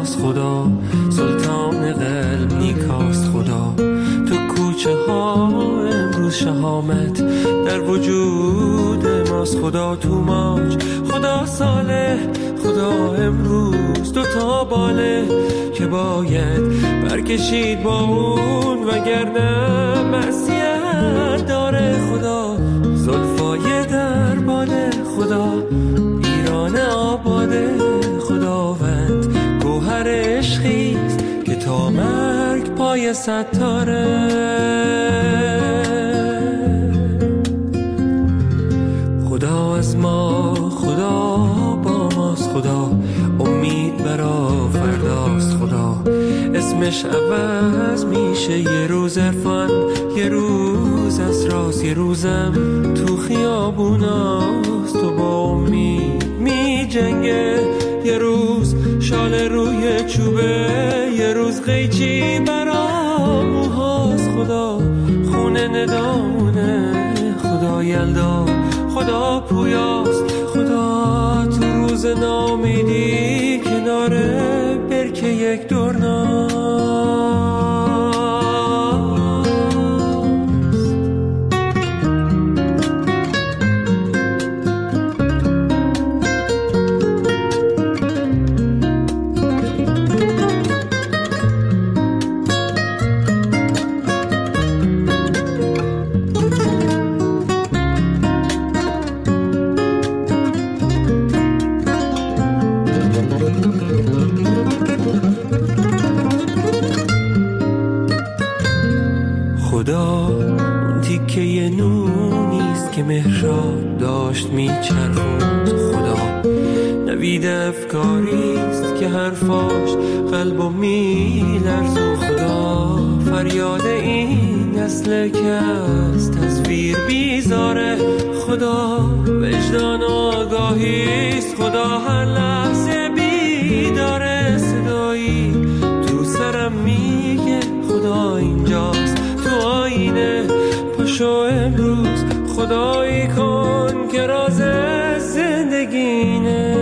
فرداست خدا، سلطان قلب نیکاست خدا. تو کوچه ها امروز شهامت در وجود ماست خدا. تو ماج خدا صالح، خدا امروز دوتا باله که باید برکشید با اون، وگرنه معصیت داره خدا. زلفای در باده خدا، ایران آباده خداوند. گوهر عشقیست که تا مرگ پای ستاره. خدا از ما، خدا با ماست خدا، امید برا فرداست خدا. اسمش عوض میشه یه روز عرفان، یه روز اسراس، یه روزم تو خیابوناست. تو با امید می جنگه، یه روز شال روی چوبه، یه روز قیچی برا موهاست خدا. خونه ندامونه خدا یلدا، خدا پویاست خدا. تو روز نامیدی کناره برکه یک دورناست. خدا اون تیکه یه نونیست که مهراب داشت میچرخوند خدا. نوید افکاریست که حرفاش قلبو میلرزون خدا. فریاد این نسل که از تصویر بیزاره خدا. وجدان و آگاهیست خدا، هر لحظه بیداره. صدایی تو سرم میگه خدا اینجاست تو آینه. پاشو امروز خدایی کن که راز زندگینه.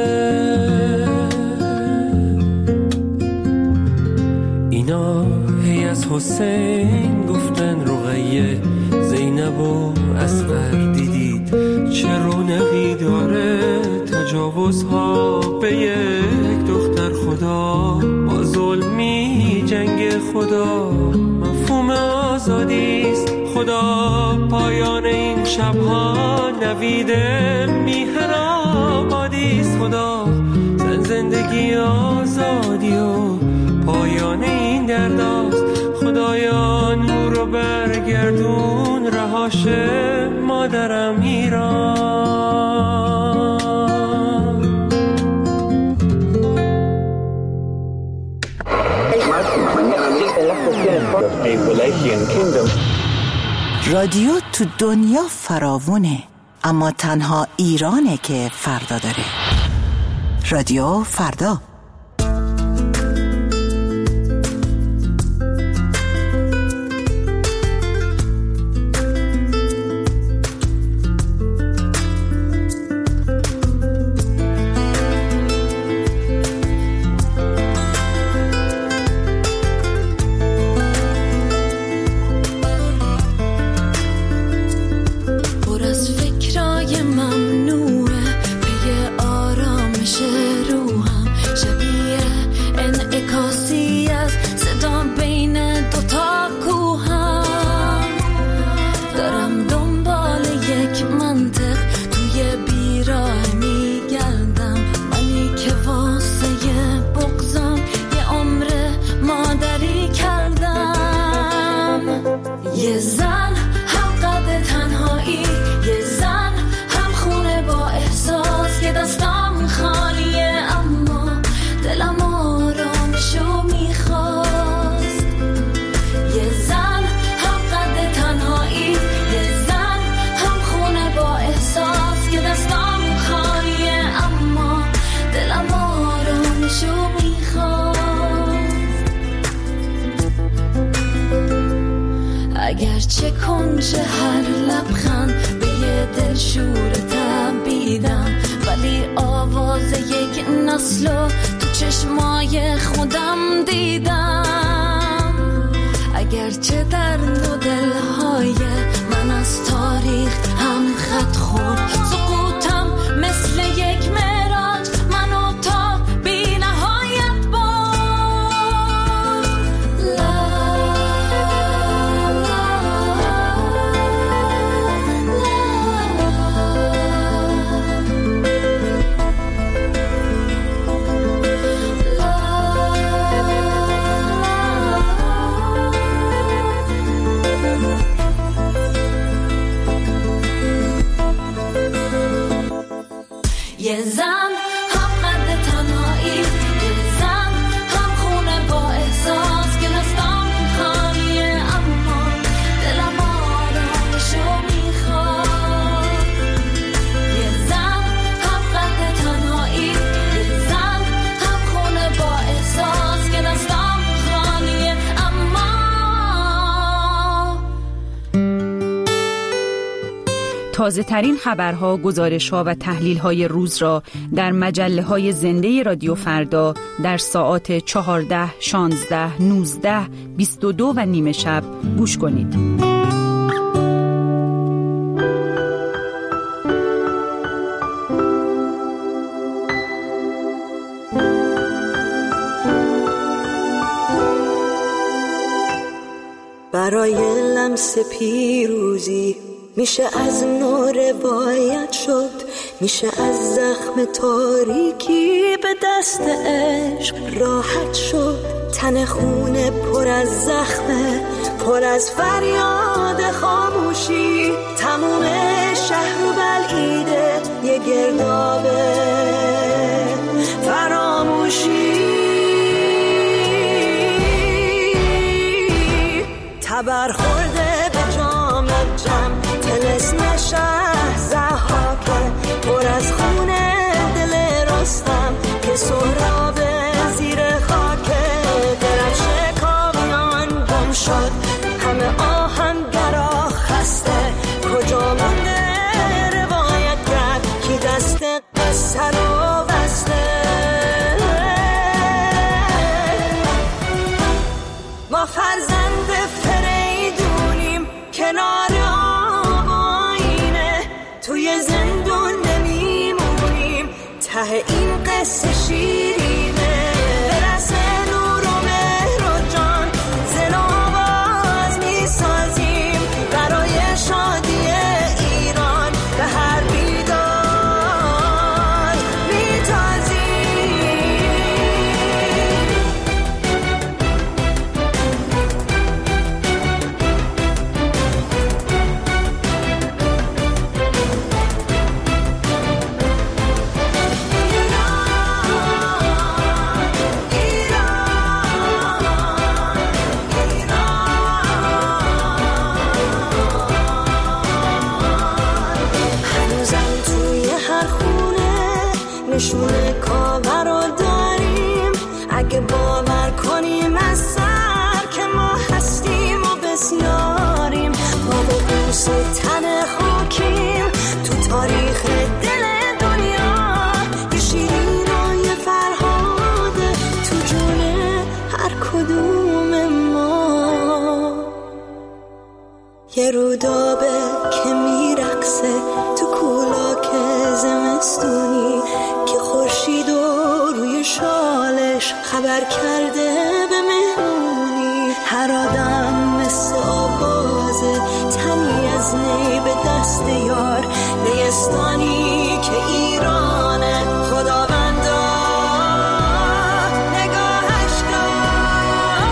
اینا هی از حسین گفتن رقیه، زینب و اصغر دیدید چه رونقی داره. تجاوزها به یک دختر خدا، با ظلمی جنگ خدا. مفهوم آزادیست خدا، پایان این شبها نوید میهن آبادیست خدا. زندگی آزادی و پایان این درداست خدایا. نور رو برگردون رهاش مادرم ایران. رادیو تو دنیا فراوونه، اما تنها ایرانه که فردا داره. رادیو فردا. اگرچه کنج هر لبخند به یه دل شور تبیدم، ولی آواز یک نسلو تو چشمای تازه ترین خبرها، گزارش‌ها و تحلیل‌های روز را در مجله‌های زنده رادیو فردا در ساعات 14، 16، 19، 22 و نیم شب گوش کنید. برای لمس پیروزی میشه از نو روایت شد، میشه از زخم تاریکی به دست عشق راحت شد. تن خونه پر از زخمه، پر از فریاد خاموشی، تموم شهر و بلعیده یه گردابه فراموشی. تبر خورده به جام جم، طلسم شهر ضحاکه، پر از خونه دل رستم که سهراب زیر خاکه. درفش کامیان گم شد، همه آهنگرا خسته، کجا مونده روایت کرد کی دست قصه رو بسته. ما فرزند فریدونیم کنار آب آینه، توی زندون نمیمونیم، ته این قصه شیرینه. برسه نور و مهر و جان، زن و آواز میسازیم برای شادی ایران، به هر بیدار میتازیم. نشونه کاور رو داریم، اگه باور کنیم از سر که ما هستیم و بسیاریم. ما به بوس تن خاکیم تو تاریخ دل دنیا، یه شیرین و یه فرهاده تو جون هر کدوم ما. یه رودابه که میرقصه تو کولاک زمستونی، که خورشید و روی شالش خبر کرده به مهمونی. هر آدم مثل آوازه، تنی از نی به دست یار، نیستانی که ایرانه خداوندا نگاهش کن.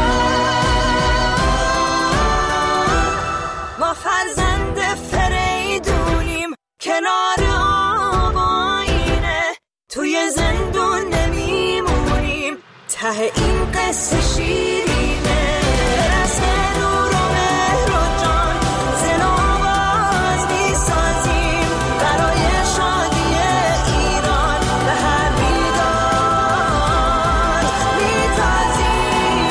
ما فرزند فریدونیم کنار آب آینه، توی زندون نمیمونیم، ته این قصه شیرینه. برسه نور و مهر و جان، زن و آواز میسازیم برای شادی ایران، به هر بیدار میتازیم.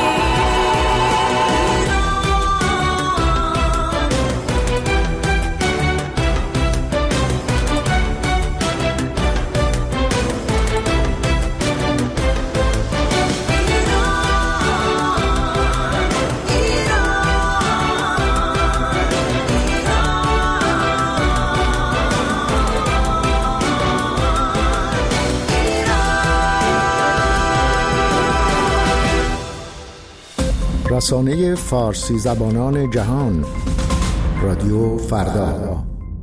رسانه فارسی زبانان جهان، رادیو فردا.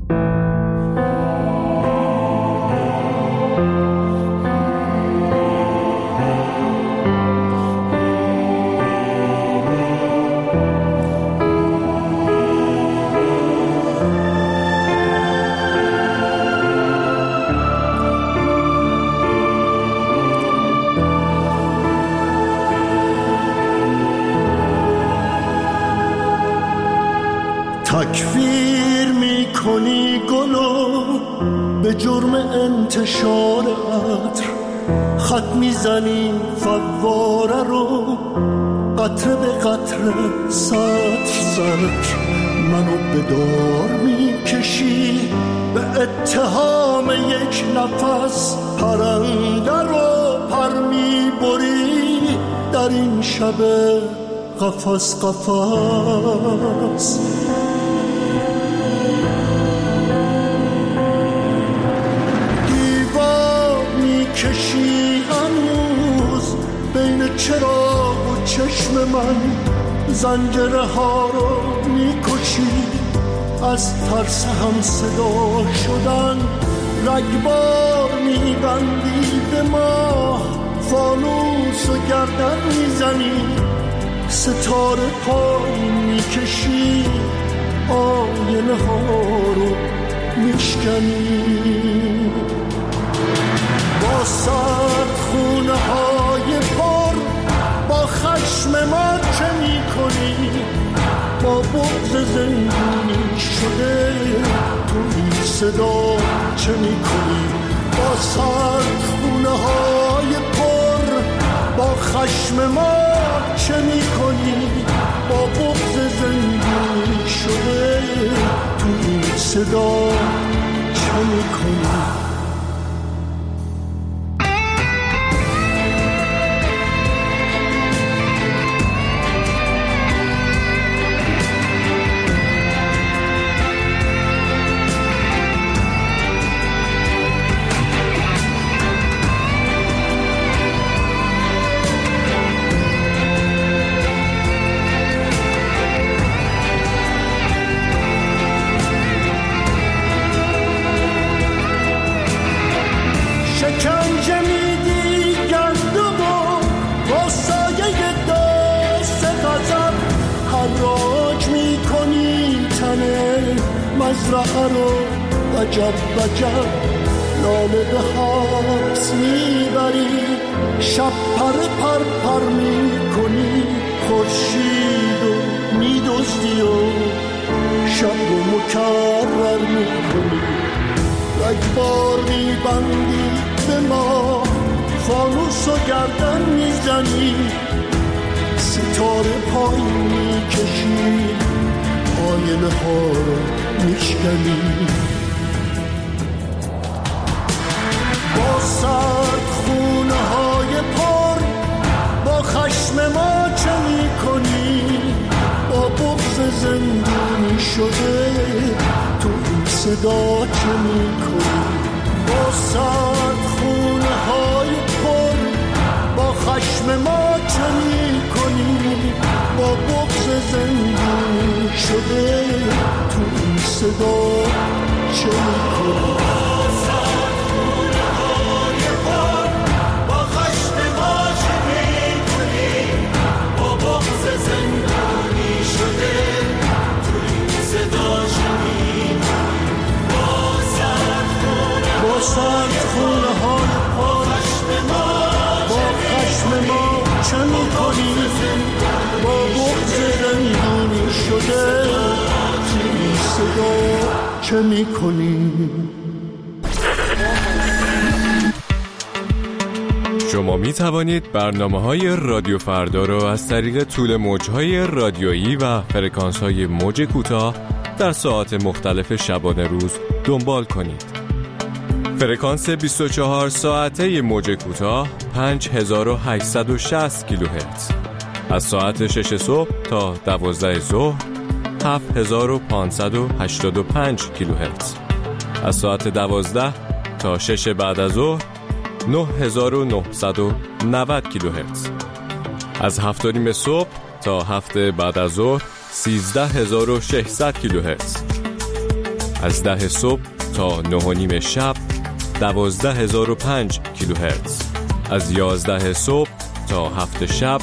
تکفیر میکنی گلو به جرم انتشار عطر، خط میزنی فواره رو قطره به قطره، سطر سطر منو به دار میکشی. اتهام یک نفس پرنده رو پر میبری در این شب قفس قفس. دیوار میکشی هنوز بین چراغ و چشم من، زنجره ها رو میکشی از ترس هم صدا شدن، رگبار میبندی به ما، فانوس و گردن میزنی، ستاره پای میکشی، آینه ها رو میشکنی. با سرد خونه های پر با خشم ما چه میکنی؟ با بغض زندونی شده تو این صدا چه میکنی؟ با سرد خونه های پر با خشم ما چه میکنی؟ با بغض زندونی شده تو این صدا چه میکنی؟ مزرعه رو وجب وجب لاله به حبس میبری، شب پر پر میکنی، خورشید رو میدزدی و شب رو مکرر میکنی، رگبار میبندی به ما، فانوس و گردن میزنی، ستاره پای میکشی، آینه ها رو میشکنی. با سرد خونه های پر با خشم ما چه میکنی؟ با بغض زندونی شده تو این صدا چه میکنی؟ با سرد خونه های پر با خشم ما چه میکنی؟ با بغض زندونی شده تو این صدا چه میکنی؟ سرد خونه های پر با خشم ما چه میکنی؟ با بغض زندونی شده این صدا چه میکنی؟ شما می توانید برنامه‌های رادیو فردا را از طریق طول موج‌های رادیویی و فرکانس‌های موج کوتاه در ساعات مختلف شبانه روز دنبال کنید. فرکانس 24 ساعته موج کوتاه 5860 کیلوهرتز، از ساعت 6 صبح تا 12 ظهر 7585 کیلوهرتز، از ساعت 12 تا 6 بعد از ظهر 9990 کیلوهرتز، از 7:30 صبح تا 7 بعد از ظهر 13600 کیلوهرتز، از 10 صبح تا 9:30 شب 12005 کیلوهرتز، از 11 صبح تا 7 شب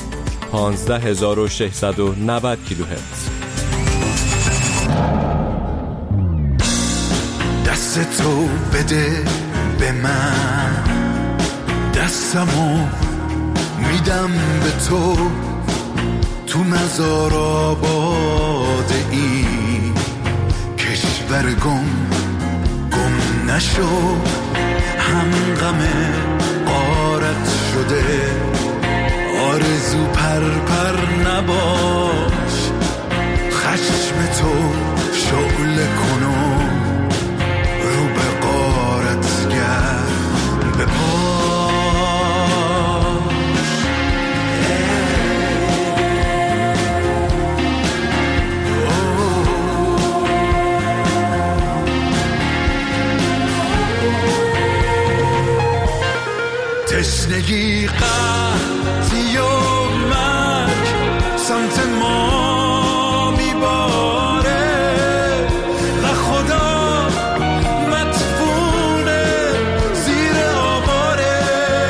15690 کیلوهرتز. دست تو بده به من، دستمو میدم به تو، تو مزار آباد این کشور گم نشو، هم غم غارت شده، آرزو پر نباش، خشم تو شعله کنو رو به سمت ما میباره و خدا مدفونه زیر آواره.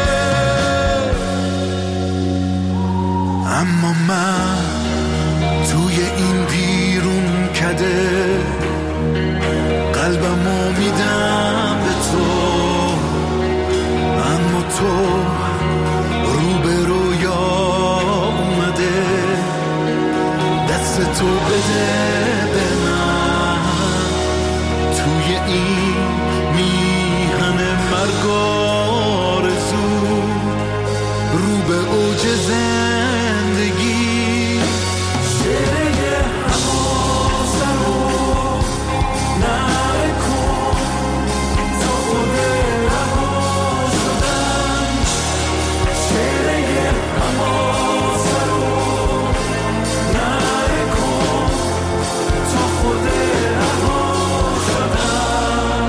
اما من توی این بیرون کده قلبمو میدم به تو، اما تو روبرویا اومده، دست تو بده به من توی این میهن مرگ آرزو، رو به اوج زندگی. شعره حواسم رو نکن تا خود رها شدم، شعره حواسم رو نکن تا خود رها شدم.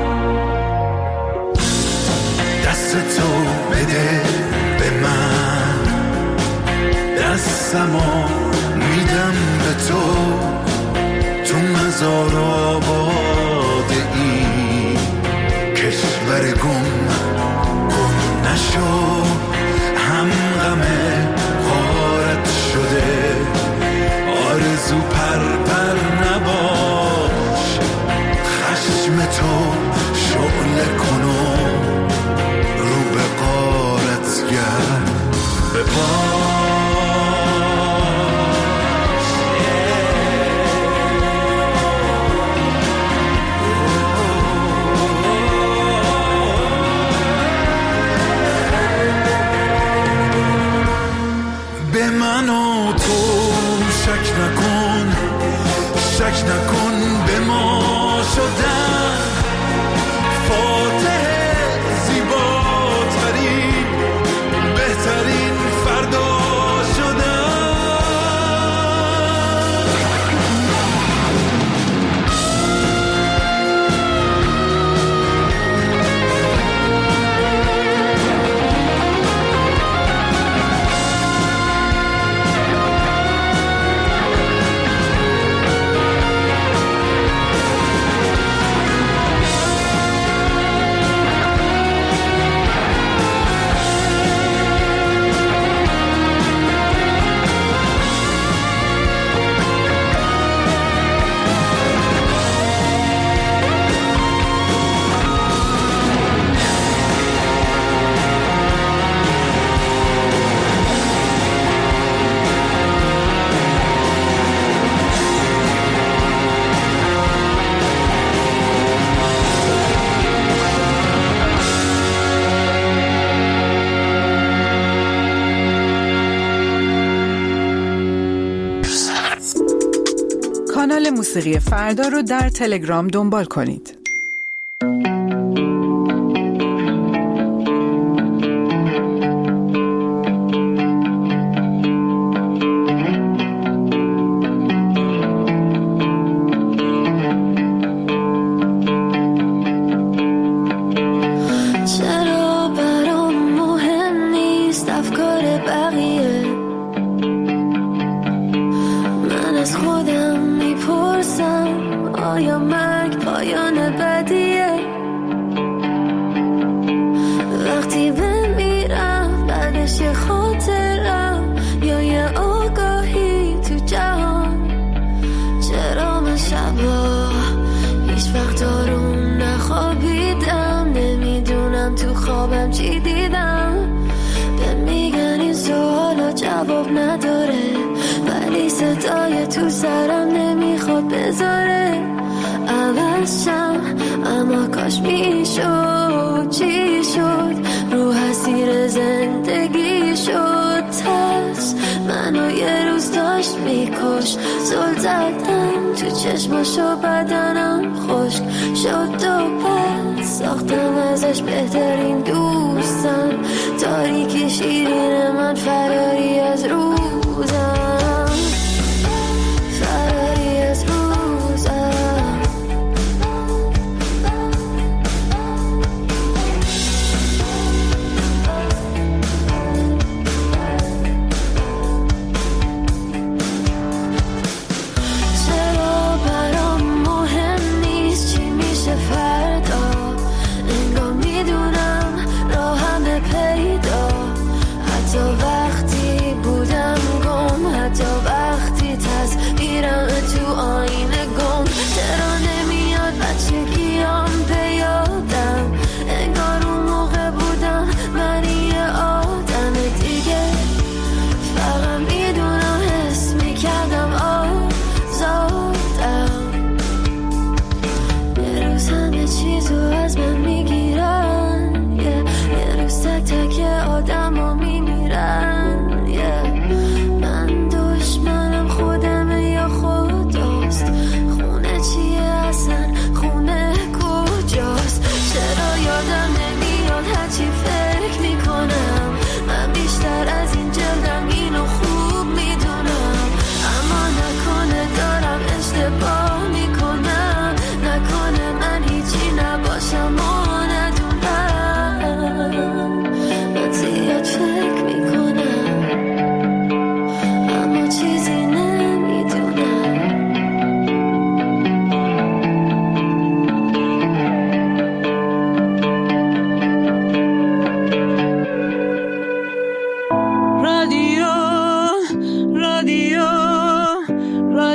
دست تو بده به من، دستمو میدم به تو، تو مزار آباد این کشور گم نشو، هم غم غارت شده آرزو پر نباش، خشم تو شعله کنو رو به غارت گرد به به من و تو شک نکن به ما شدن فاتح زیباترین بهترین فردا شدن. کانال موسیقی فردا رو در تلگرام دنبال کنید. چرا برام مهم نیست افکار بقیه، من از خودم میپرسم آیا مرگ پایان بدیه؟ وقتی بمیرم بعدش یه خاطرم یا یه آگاهی تو جهان. چرا من شبا هیچ وقت آروم نخوابیدم، نمیدونم تو خوابم چی دیدم. به میگن این سوالا جواب نداره، ولی صدای تو سرم نمیخواد بذاره عوض شم. اما کاش میشد، چی شد؟ رو اسیر زندگی شد ترس منو یه روز داشت میکش. زل زدم تو چشماشو بدنم خشک شد و پس ساختم ازش بهترین دوستم. تاریکی شیرین من فراری از روزم، فراری از روزم.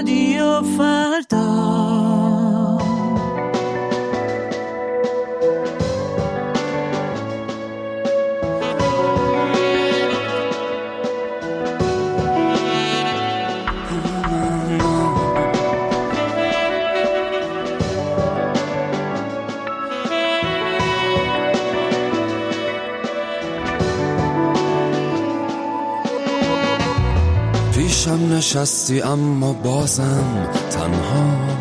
رادیو فردا. پیشم نشستی اما بازم تنهام،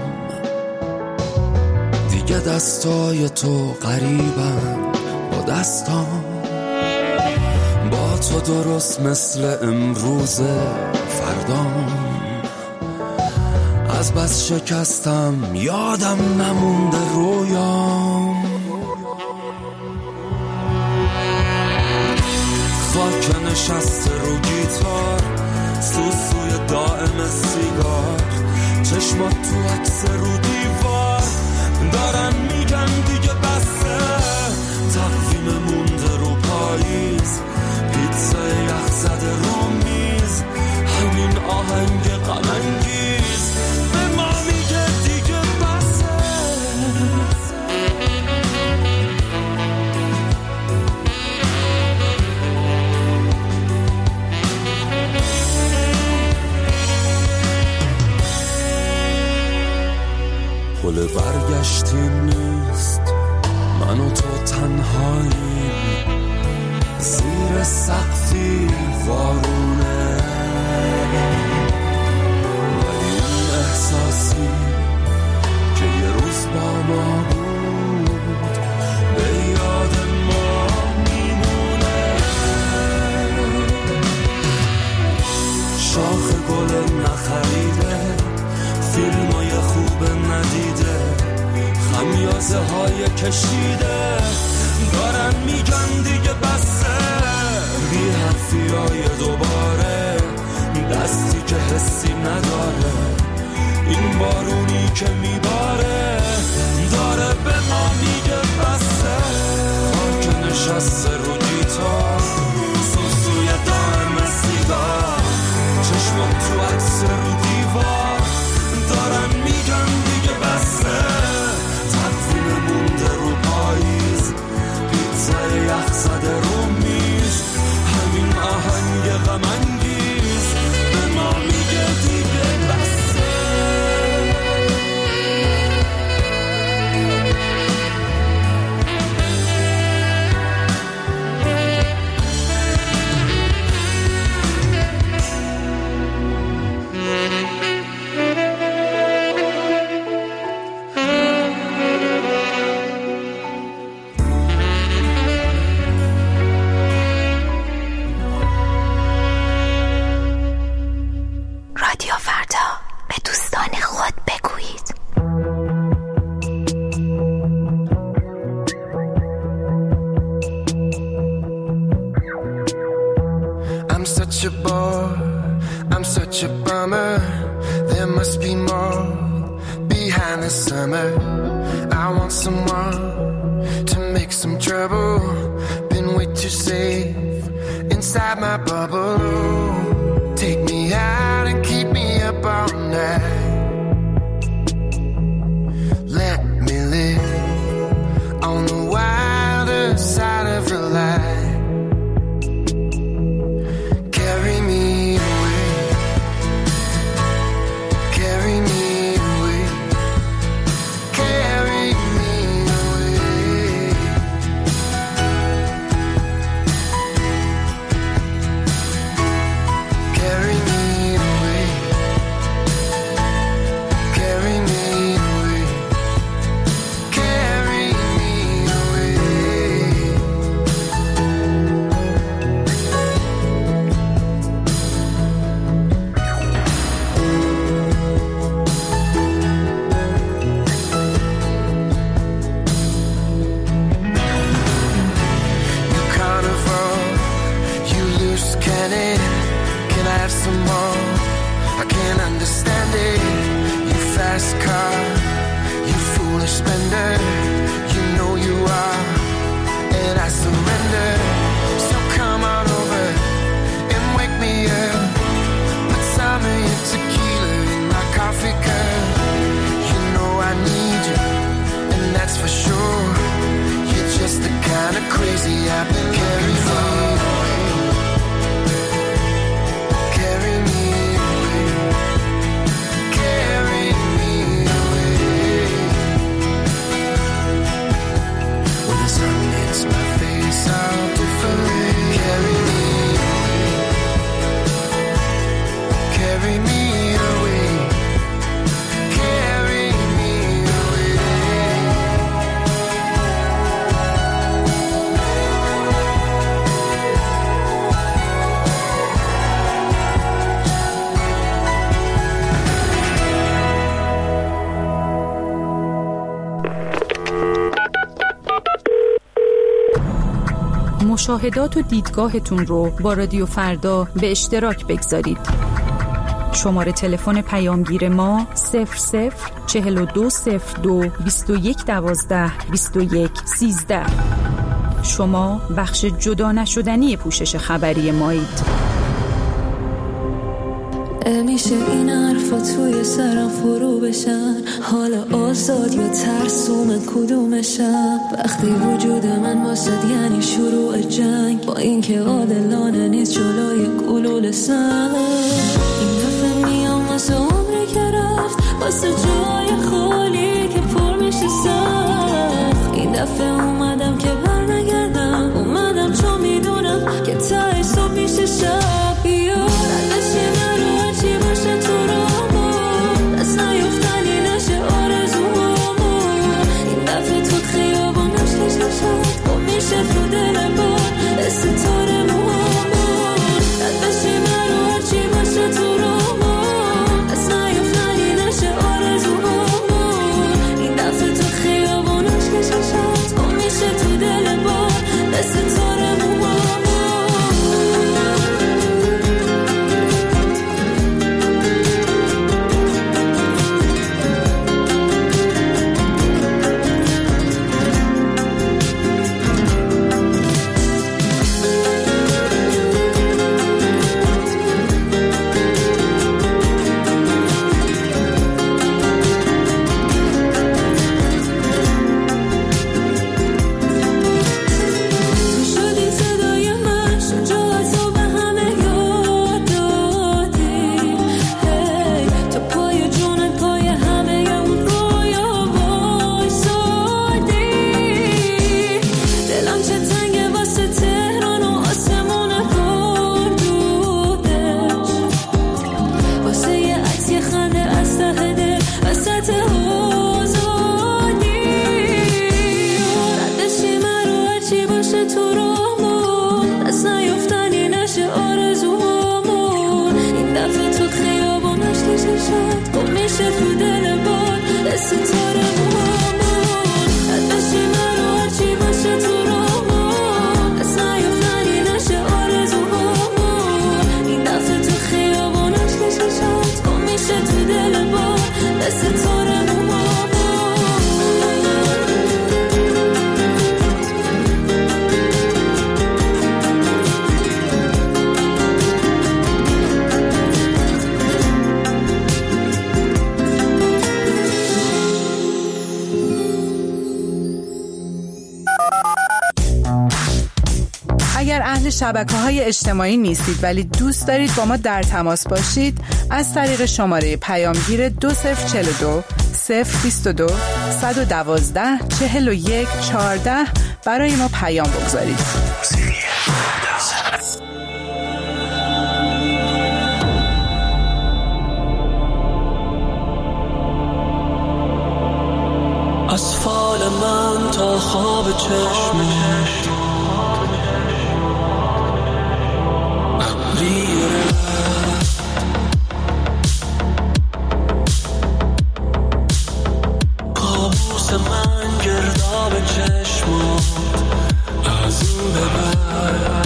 دیگه دستای تو قریبن با دستام، با تو درست مثل امروز فردام. از بس شکستم یادم نمونده رویام، خاک نشسته رو گیتار، سوسوی دائم سیگار، چشمات تو عکس رو دیوار، دارن میگن دیگه بسه، تقویم مونده رو پاییز، پیتزا یخ زده رو میز، همین آهنگ غم انگیز به ما میگه دیگه بسه. پل برگشتی نیست، من و تو تنهاییم، زیر سقفی وارونه، ولی اون احساسی که یه روز با ما بود به یاد ما میمونه. شاخ گل نخریده، فیلمای خوب ندیده، خمیازه های کشیده، دارن میگن دیگه بسه، بی حرفی های دوباره، دستی که حسی نداره، این بارونی که میباره داره به ما میگه بسه. خاک نشسته رو گیتار، سوسوی دائم سیگار، چشمات تو عکس رو دیوار، دارن میگن دیگه بسه، تقویم مونده رو پاییز، پیتزا یخ زده رو میز، همین آهنگ غم انگیز به ما میگه دیگه بسه. رادیو فردا، به دوستان خود بگویید. I'm such a bore, I'm such a bummer. There must be more behind the summer. I want someone to make some trouble. Been way too safe inside my bubble. Take me out and keep me up all night. Let me live on the wilder side of the light. Carry me away, carry me away, carry me away. Carry me away, carry me away, carry me away. You carnival, you loose cannon. Can I have some more? I can't understand it. You fast car, you foolish spender. You know you are, and I surrender. So come on over and wake me up. Put some of your tequila in my coffee. carry me away, carry me away. مشاهدات و دیدگاهتون رو با رادیو فردا به اشتراک بگذارید. شماره تلفن پیامگیر ما 00420221122113. شما بخش جدا نشدنی پوشش خبری مایید. میشه این حرفا توی سرم فرو بشن، حالا آزاد یا ترسوم کدومشم؟ وقتی وجود من واسد یعنی شروع جنگ، با اینکه عادلانه نیست جلوی گلول سنگ. این دفعه میام واسه عمری که رفت، واسه جای خالی که پر میشه سخت. این دفعه اومدم که برنگردم، اومدم چون میدونم که ته صبح میشه شب. تو دل بار ستاره موامون دستشی من رو هرچی باشه تو رامون از نیفتنی نشه آرزوهامون. این دفعه تو خیابونش کششت گم میشه تو دل بار ستاره موامون. شبکه‌های اجتماعی نیستید ولی دوست دارید با ما در تماس باشید، از طریق شماره پیامگیر 2042 022 112 41 14 برای ما پیام بگذارید. از فال من تا خواب چشمت کابوس من گرداب چشمات از این ببر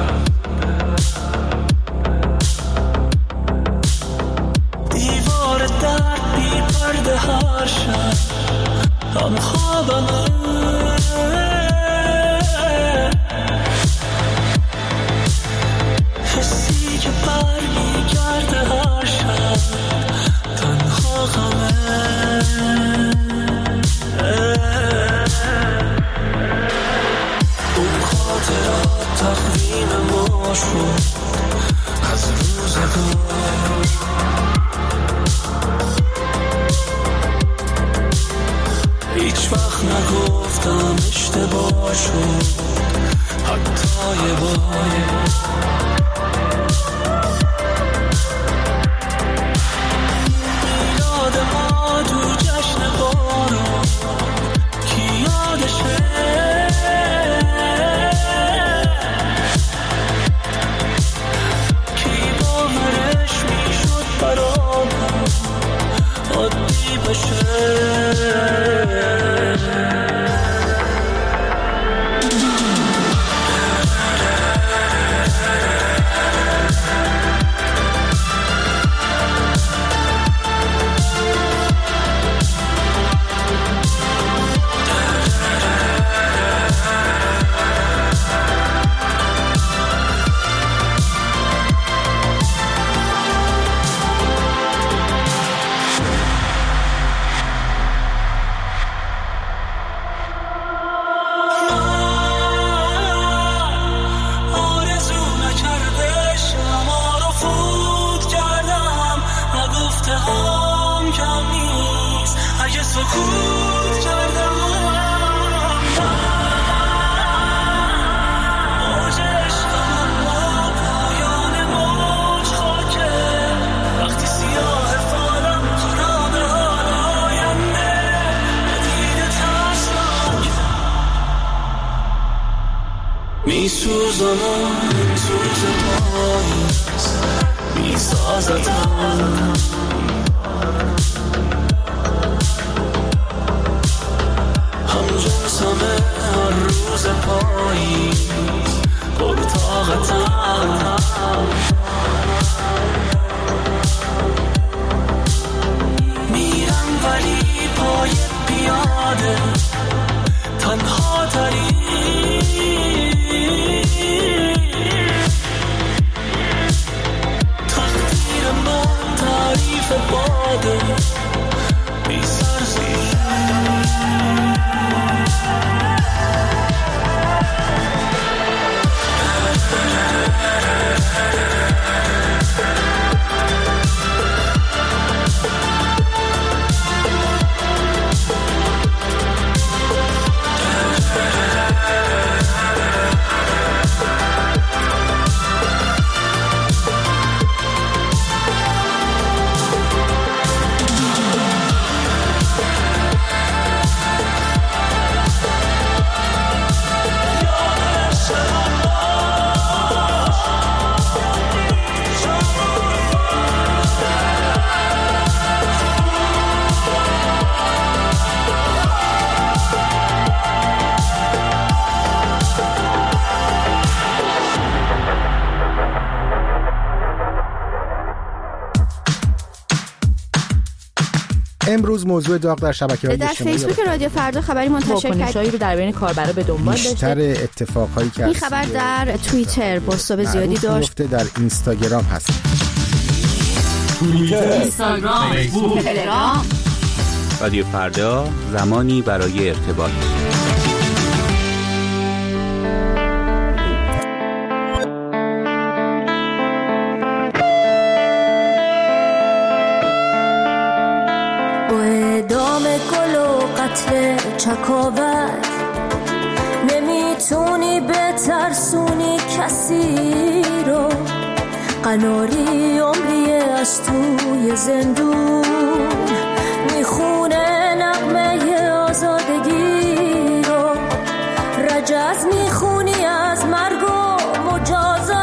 دیوار درد بی پرده هر شب هم خوابمه حسی که برمی کرده هر شب تنها غمه اون خاطرات تقویم ما شد از روزگار هیچ وقت نگفتم اشتباه شد حتی یه بار سوزانم سوز پاییز میسازتم همجنسمه هر روز پاییز پرطاقتم میرم ولی پای پیاده تنها تری تقدیر من تعریف باده بی سرزیر امروز موضوع داغ در شبکه‌های اجتماعی در فیسبوک رادیو فردا خبری منتشر کرد. واکنش‌هایی رو در بین کاربرا به دنبال داشته. بیشتر اتفاقایی که این خبر در توییتر بازتاب زیادی داشت. در اینستاگرام هست. توییتر، اینستاگرام، فیسبوک، تلگرام. رادیو فردا زمانی برای ارتباط. چکاور نمیتونی بترسونی کسی رو قناری عمریه از توی زندون میخونه نغمه آزادگی رو رجز میخونی از مرگ و مجازات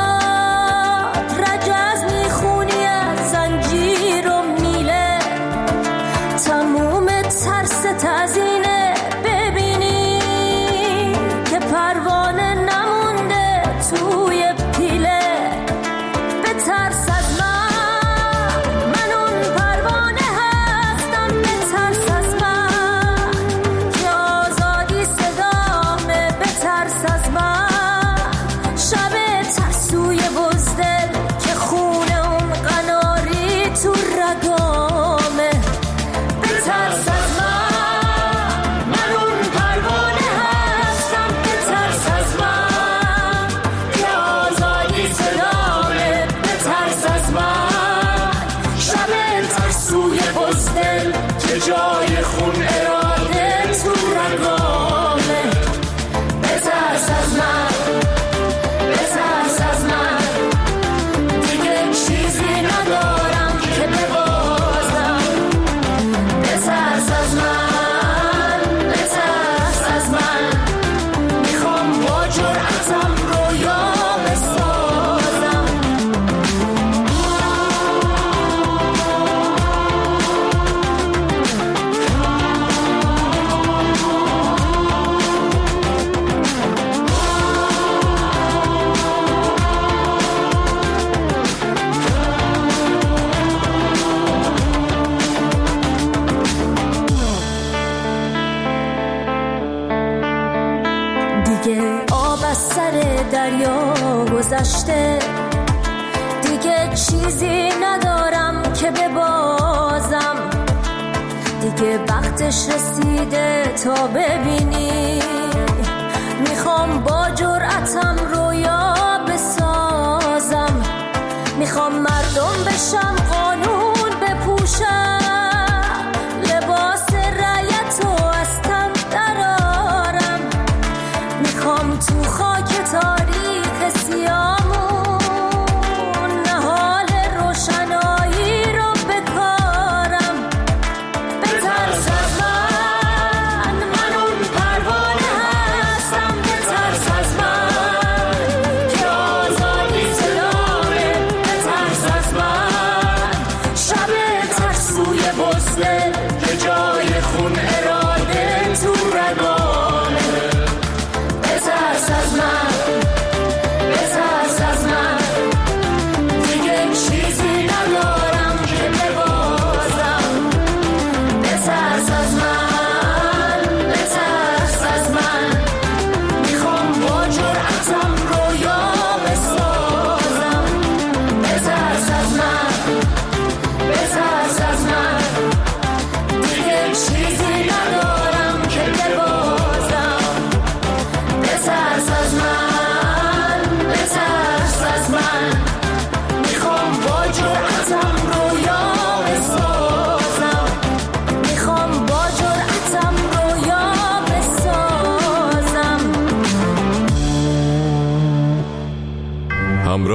رجز میخونی از زنجیر و میله تموم ترس تزینه پروانه نمونده توی پیله به ترس از من اون پروانه هستم به ترس از من که آزادی صدامه به ترس از من شب ترسوی بزدل که خونه اون قناری تو رگامه به ترس از من اون پروانه جای خون اراده تو رگامه بترس از من بترس از من دیگه چیزی ندارم که ببازم بترس از من بترس از من میخوام با جرأتم رویا بسازم دریا گذشته دیگه چیزی ندارم که ببازم دیگه وقتش رسیده تا ببینی میخوام با جرأتم رویا بسازم میخوام مردم بشم قانون بپوشم لباس رعیت و از تن درارم میخوام تو خاک تاریخ سیامون نهال روشنایی رو بکارم بترس از من اون پروانه هستم بترس از من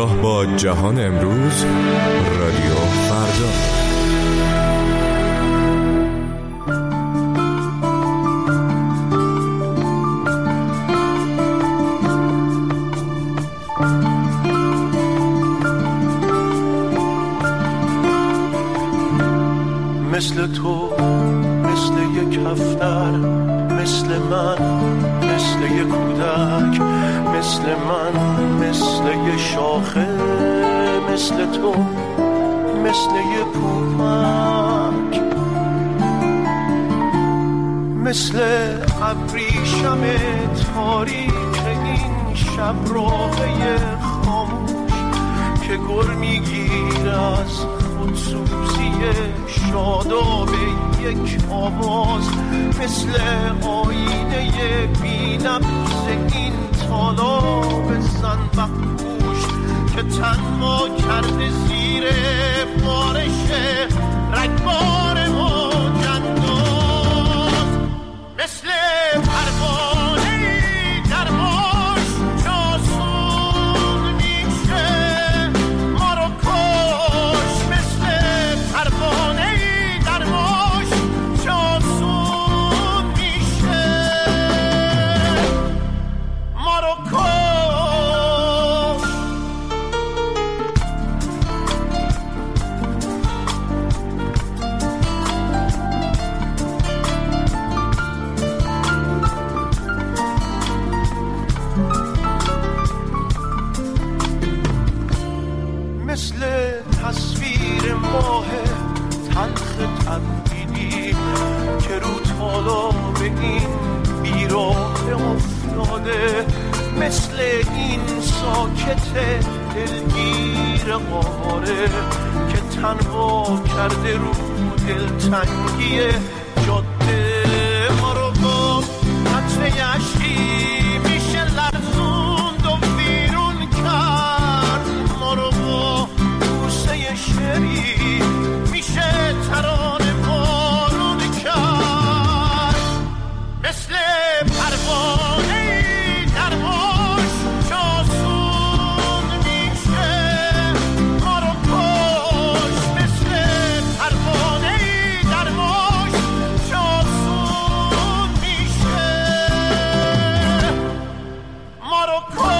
همراه با جهان امروز، رادیو فردا. مثل تو، مثل یک کفتر، مثل من، مثل یک کودک، مثل من، مثل یک شاخه، مثل تو، مثل یک پوپک، مثل ابریشم تاریک این شب راهی خاموش که گر میگیر از خودسوزی شاداب یک آواز، مثل آینه بی‌نقص این تالاب زنبقپوش که تنها کرده زیر بارش رگبار موج انداز، مثل پروانه‌ای در موج جاسون میشه ما رو کش، مثل پروانه‌ای در موج جاسون میشه ما رو کش. مثل تصویر ماه تلخ تبدیلی که رو تالاب این بیراه افتاده، مثل این ساکت دلگیر قاره که تنها کرده رو دلتنگی جاده، ما رو با قطره اشکی میشه لرزوند و بیرون کرد، ما رو با بوسه شری میشه ترانه بارون کرد، مثل پروانه‌ای در موج جاسون میشه ما رو کش، مثل پروانه‌ای در موج جاسون میشه ما رو کش.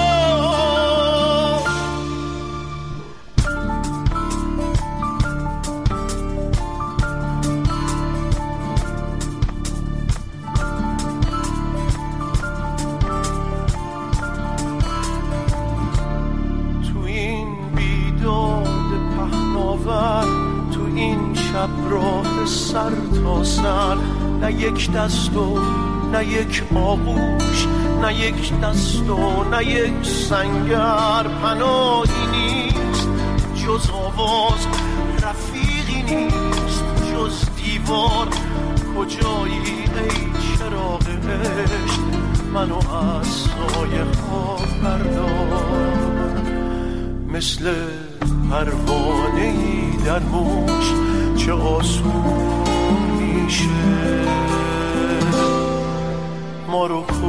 تو این بیداد پهناور، تو این شب راه سر تا سر، نه یک دست و نه یک آغوش، نه یک دست و نه یک سنگر، پناهی نیست جز آواز، رفیقی نیست جز دیوار، کجایی ای چراغ عشق منو از سایه ها بردار، مثل پروانه‌ای در موج چه آسون میشه ما رو کشت.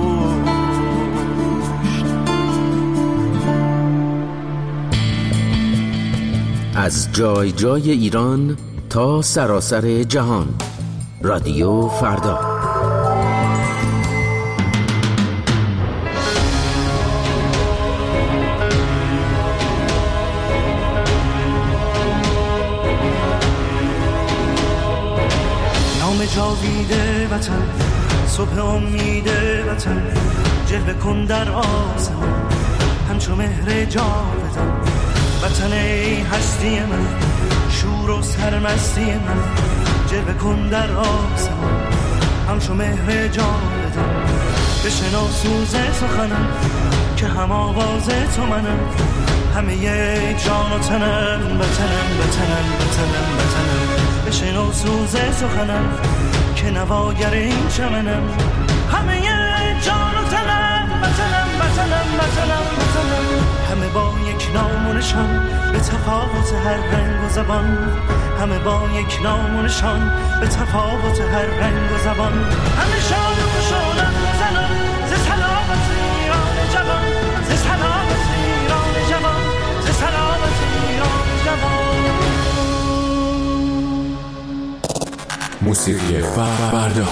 از جای جای ایران تا سراسر جهان، رادیو فردا. جاویده وطن، صبح امید وطن، جلوه کن در آسمان همچو مهر جاودان، وطن ای هستی من، شور و سرمستی من، جلوه کن در آسمان همچو مهر جاودان، بشنو سوز سخنم که هم آواز تو منم، همه جان و تنم، وطنم وطنم وطنم وطنم، بشنو سوز سخنم که نواگر این چمنم، همه جان و تنم، وطنم وطنم وطنم وطنم، همه با یک نام و نشان به تفاوت هر رنگ و زبان، همه با یک نام و نشان به تفاوت هر رنگ و زبان، همه شاد و خوشحالن زنان ز سلامت ایران جوان، ز سلامت ایران جوان، ز سلامت موسیقی فردا.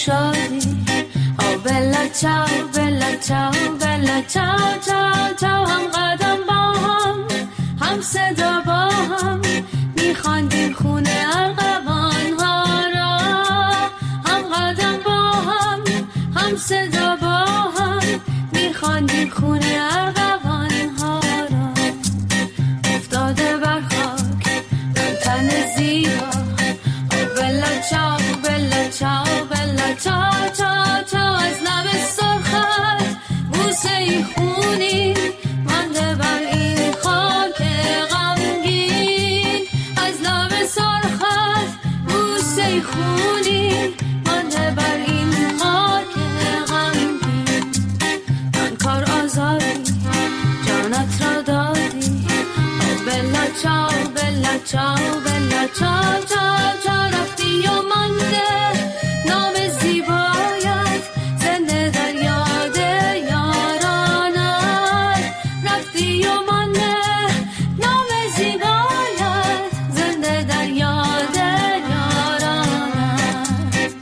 شادی. بلا چاو بلا چاو بلا چاو چاو چاو، هم قدم با هم صدا با هم میخواندیم خونه ارغوان ها را. هم قدم با هم صدا با هم میخواندیم خونه ارغوان ها را. افتاده بر خاک تن زیبا. بلا چاو بلا چاو بلا چاو چاو چاو، از لب سرخت بوسه ای خونی مانده بر این خاک غمگین. از لب سرخت بوسه ای خونی مانده بر این خاک غمگین. من کار آزادی جانت را دادی. بلا چاو بلا چاو بلا چاو چاو چاو، رفتی و مانده نام زیبایت زنده در یاد یارانت. رفتی و مانده نام زیبایت زنده در یاد یارانت.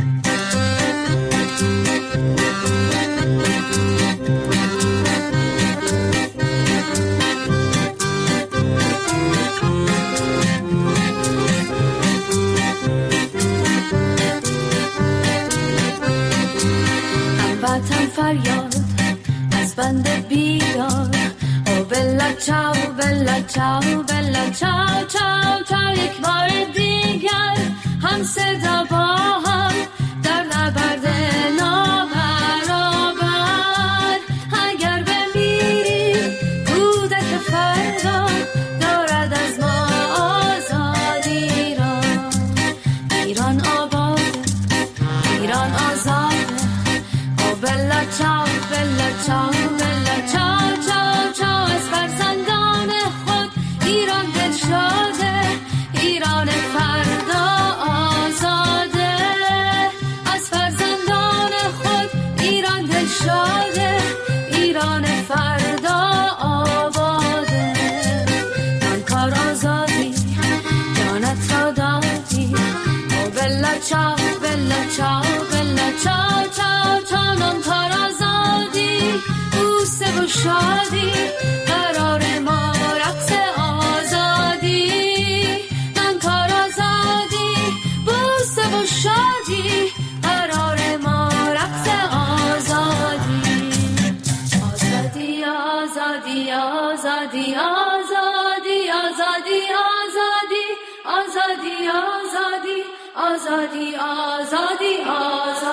هموطن فریاد از بند بیدار. او بلا چاو بلا چاو بلا چاو چاو چاو، یک بار دیگر هم صدا با هم در نبرد نابرابر. اگر بمیریم کودک فردا دارد از ما آزادی را. ایران آباد ایران آزاده. بلا چاو بلا چاو بلا چاو چاو چاو، از فرزندان خود ایران دل شاده. ایران فردا آزاده. از فرزندان خود ایران دل شاده. ایران فردا آباده. من کار آزادی جانت را دادی. بلا چاو بلا چاو بلا چاو چاو چاو، من کار آزادی بوسه و شادی قرار ما رقص آزادی. من کار آزادی بوسه و شادی قرار ما رقص آزادی. آزادی آزادی آزادی آزادی آزادی آزادی آزادی آزادی آزادی آزادی آزادی.